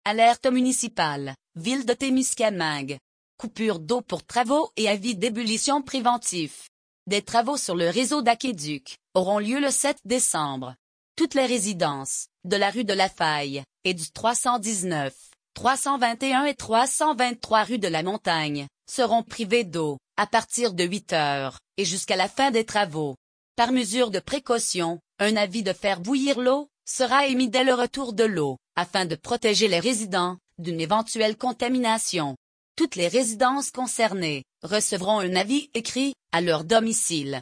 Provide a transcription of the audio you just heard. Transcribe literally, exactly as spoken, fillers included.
Alerte municipale, ville de Témiscamingue. Coupure d'eau pour travaux et avis d'ébullition préventif. Des travaux sur le réseau d'aqueduc auront lieu le sept décembre. Toutes les résidences, de la rue de la Faille, et du trois cent dix-neuf, trois cent vingt et un et trois cent vingt-trois rue de la Montagne, seront privées d'eau, à partir de huit heures, et jusqu'à la fin des travaux. Par mesure de précaution, un avis de faire bouillir l'eau sera émis dès le retour de l'eau, afin de protéger les résidents d'une éventuelle contamination. Toutes les résidences concernées recevront un avis écrit à leur domicile.